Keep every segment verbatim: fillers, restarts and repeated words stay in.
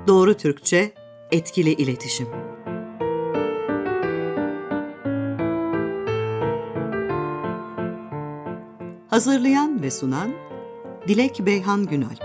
Doğru Türkçe, etkili iletişim. Hazırlayan ve sunan Dilek Beyhan Günalp.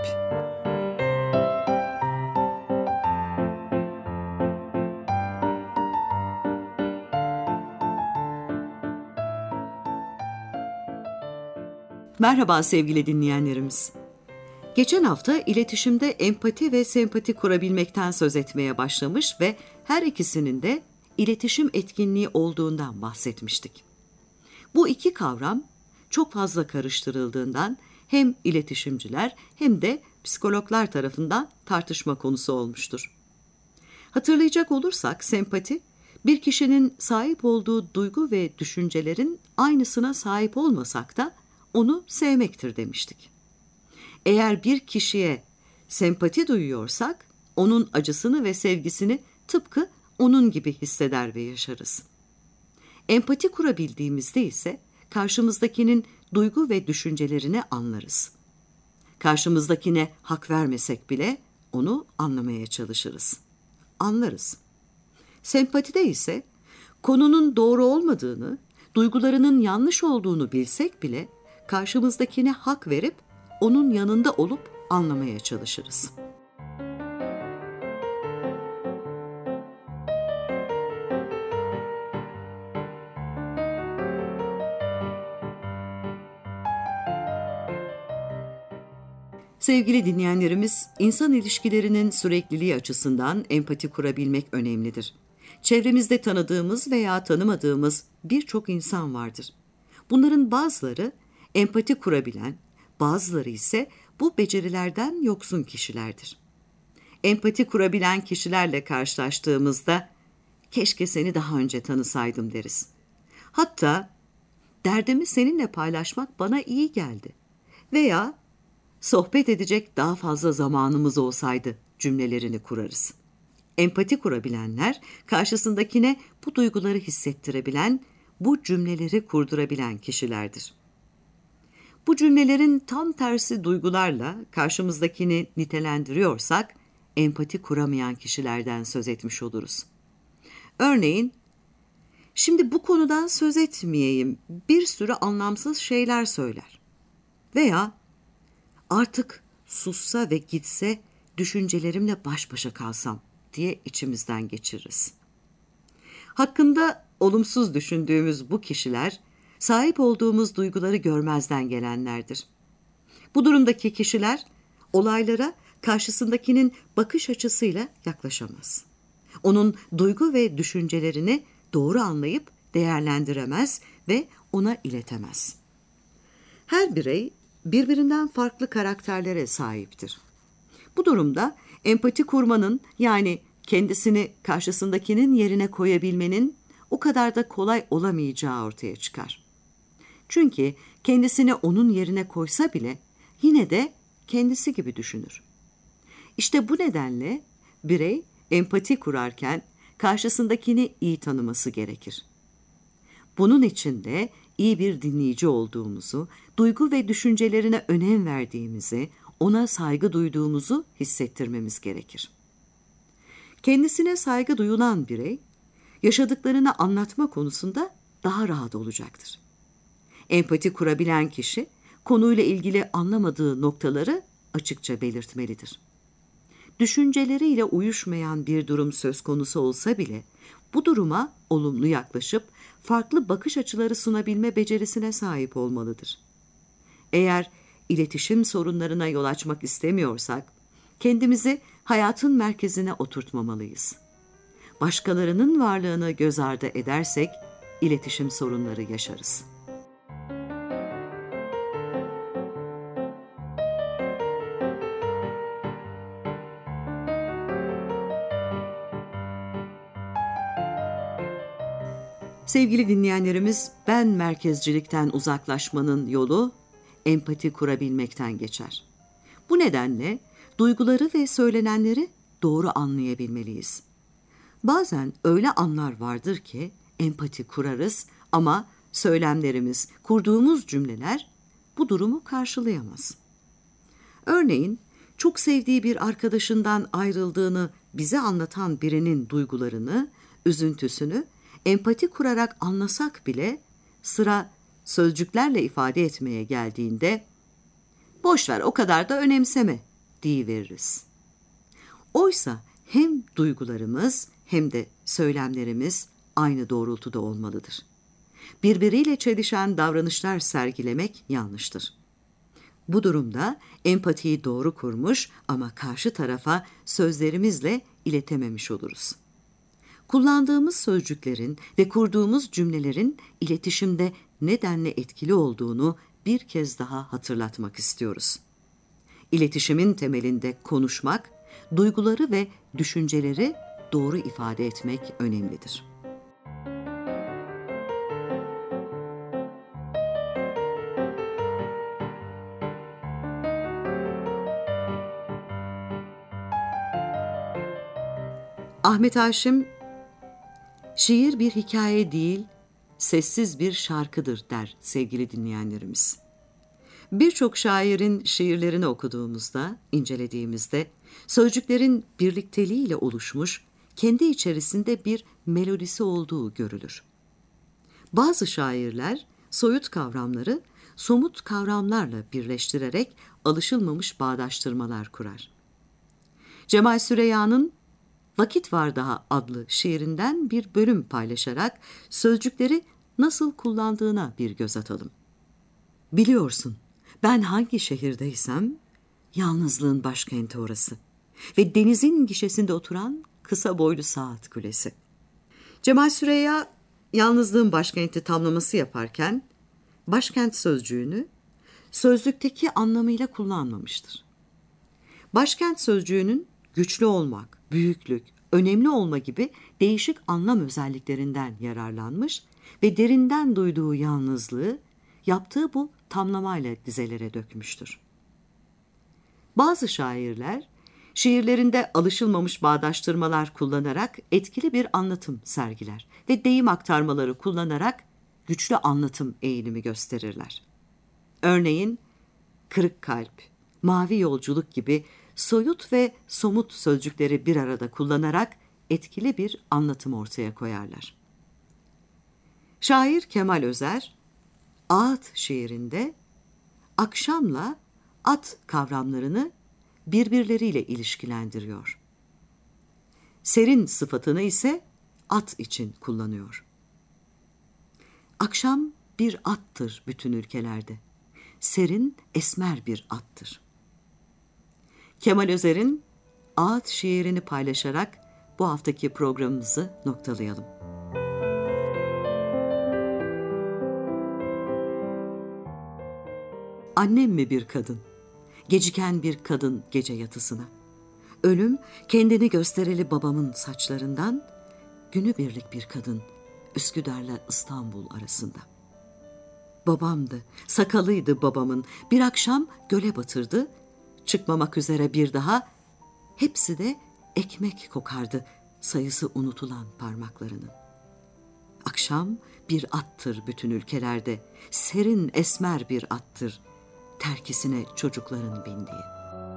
Merhaba sevgili dinleyenlerimiz. Geçen hafta iletişimde empati ve sempati kurabilmekten söz etmeye başlamış ve her ikisinin de iletişim etkinliği olduğundan bahsetmiştik. Bu iki kavram çok fazla karıştırıldığından hem iletişimciler hem de psikologlar tarafından tartışma konusu olmuştur. Hatırlayacak olursak sempati, bir kişinin sahip olduğu duygu ve düşüncelerin aynısına sahip olmasak da onu sevmektir demiştik. Eğer bir kişiye sempati duyuyorsak, onun acısını ve sevgisini tıpkı onun gibi hisseder ve yaşarız. Empati kurabildiğimizde ise karşımızdakinin duygu ve düşüncelerini anlarız. Karşımızdakine hak vermesek bile onu anlamaya çalışırız. Anlarız. Sempatide ise konunun doğru olmadığını, duygularının yanlış olduğunu bilsek bile karşımızdakine hak verip onun yanında olup anlamaya çalışırız. Sevgili dinleyenlerimiz, insan ilişkilerinin sürekliliği açısından empati kurabilmek önemlidir. Çevremizde tanıdığımız veya tanımadığımız birçok insan vardır. Bunların bazıları empati kurabilen, bazıları ise bu becerilerden yoksun kişilerdir. Empati kurabilen kişilerle karşılaştığımızda keşke seni daha önce tanısaydım deriz. Hatta derdimi seninle paylaşmak bana iyi geldi veya sohbet edecek daha fazla zamanımız olsaydı cümlelerini kurarız. Empati kurabilenler karşısındakine bu duyguları hissettirebilen, bu cümleleri kurdurabilen kişilerdir. Bu cümlelerin tam tersi duygularla karşımızdakini nitelendiriyorsak, empati kuramayan kişilerden söz etmiş oluruz. Örneğin, şimdi bu konudan söz etmeyeyim, bir sürü anlamsız şeyler söyler. Veya, artık sussa ve gitse, düşüncelerimle baş başa kalsam diye içimizden geçiririz. Hakkında olumsuz düşündüğümüz bu kişiler, sahip olduğumuz duyguları görmezden gelenlerdir. Bu durumdaki kişiler olaylara karşısındakinin bakış açısıyla yaklaşamaz. Onun duygu ve düşüncelerini doğru anlayıp değerlendiremez ve ona iletemez. Her birey birbirinden farklı karakterlere sahiptir. Bu durumda empati kurmanın, yani kendisini karşısındakinin yerine koyabilmenin o kadar da kolay olamayacağı ortaya çıkar. Çünkü kendisini onun yerine koysa bile yine de kendisi gibi düşünür. İşte bu nedenle birey empati kurarken karşısındakini iyi tanıması gerekir. Bunun için de iyi bir dinleyici olduğumuzu, duygu ve düşüncelerine önem verdiğimizi, ona saygı duyduğumuzu hissettirmemiz gerekir. Kendisine saygı duyulan birey, yaşadıklarını anlatma konusunda daha rahat olacaktır. Empati kurabilen kişi, konuyla ilgili anlamadığı noktaları açıkça belirtmelidir. Düşünceleriyle uyuşmayan bir durum söz konusu olsa bile, bu duruma olumlu yaklaşıp, farklı bakış açıları sunabilme becerisine sahip olmalıdır. Eğer iletişim sorunlarına yol açmak istemiyorsak, kendimizi hayatın merkezine oturtmamalıyız. Başkalarının varlığını göz ardı edersek, iletişim sorunları yaşarız. Sevgili dinleyenlerimiz, ben merkezcilikten uzaklaşmanın yolu empati kurabilmekten geçer. Bu nedenle duyguları ve söylenenleri doğru anlayabilmeliyiz. Bazen öyle anlar vardır ki empati kurarız ama söylemlerimiz, kurduğumuz cümleler bu durumu karşılayamaz. Örneğin çok sevdiği bir arkadaşından ayrıldığını bize anlatan birinin duygularını, üzüntüsünü empati kurarak anlasak bile sıra sözcüklerle ifade etmeye geldiğinde boş ver, o kadar da önemseme deyiveririz. Oysa hem duygularımız hem de söylemlerimiz aynı doğrultuda olmalıdır. Birbiriyle çelişen davranışlar sergilemek yanlıştır. Bu durumda empatiyi doğru kurmuş ama karşı tarafa sözlerimizle iletememiş oluruz. Kullandığımız sözcüklerin ve kurduğumuz cümlelerin iletişimde ne denli etkili olduğunu bir kez daha hatırlatmak istiyoruz. İletişimin temelinde konuşmak, duyguları ve düşünceleri doğru ifade etmek önemlidir. Ahmet Haşim, şiir bir hikaye değil, sessiz bir şarkıdır der sevgili dinleyenlerimiz. Birçok şairin şiirlerini okuduğumuzda, incelediğimizde, sözcüklerin birlikteliğiyle oluşmuş, kendi içerisinde bir melodisi olduğu görülür. Bazı şairler, soyut kavramları, somut kavramlarla birleştirerek alışılmamış bağdaştırmalar kurar. Cemal Süreyya'nın Vakit Var Daha adlı şiirinden bir bölüm paylaşarak sözcükleri nasıl kullandığına bir göz atalım. Biliyorsun, ben hangi şehirdeysem, yalnızlığın başkenti orası ve denizin gişesinde oturan kısa boylu saat kulesi. Cemal Süreyya, yalnızlığın başkenti tamlaması yaparken, başkent sözcüğünü sözlükteki anlamıyla kullanmamıştır. Başkent sözcüğünün güçlü olmak, büyüklük, önemli olma gibi değişik anlam özelliklerinden yararlanmış ve derinden duyduğu yalnızlığı yaptığı bu tamlamayla dizelere dökmüştür. Bazı şairler, şiirlerinde alışılmamış bağdaştırmalar kullanarak etkili bir anlatım sergiler ve deyim aktarmaları kullanarak güçlü anlatım eğilimi gösterirler. Örneğin, kırık kalp, mavi yolculuk gibi soyut ve somut sözcükleri bir arada kullanarak etkili bir anlatım ortaya koyarlar. Şair Kemal Özer, Ağıt şiirinde akşamla at kavramlarını birbirleriyle ilişkilendiriyor. Serin sıfatını ise at için kullanıyor. Akşam bir attır bütün ülkelerde. Serin, esmer bir attır. Kemal Özer'in Ağıt şiirini paylaşarak bu haftaki programımızı noktalayalım. Annem mi bir kadın? Geciken bir kadın gece yatısına. Ölüm kendini göstereli babamın saçlarından, günübirlik bir kadın Üsküdar'la İstanbul arasında. Babamdı, sakalıydı babamın, bir akşam göle batırdı, çıkmamak üzere bir daha, hepsi de ekmek kokardı sayısı unutulan parmaklarının. Akşam bir attır bütün ülkelerde, serin esmer bir attır, terkisine çocukların bindiği.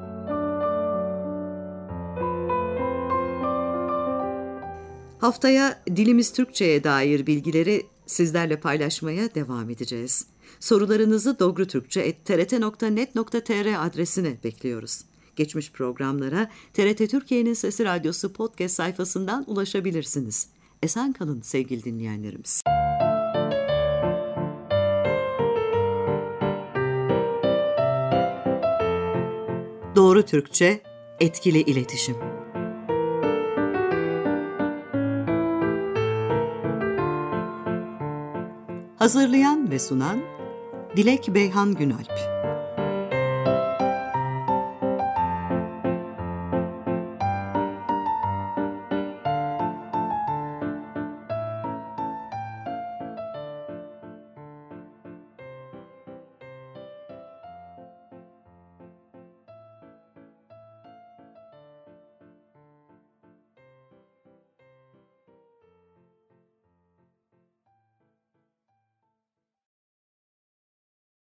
Haftaya dilimiz Türkçe'ye dair bilgileri sizlerle paylaşmaya devam edeceğiz. Sorularınızı dogrutürkçe et t r t nokta net nokta t r adresine bekliyoruz. Geçmiş programlara T R T Türkiye'nin Sesi Radyosu podcast sayfasından ulaşabilirsiniz. Esen kalın sevgili dinleyenlerimiz. Doğru Türkçe, etkili iletişim. Hazırlayan ve sunan Dilek Beyhan Günalp.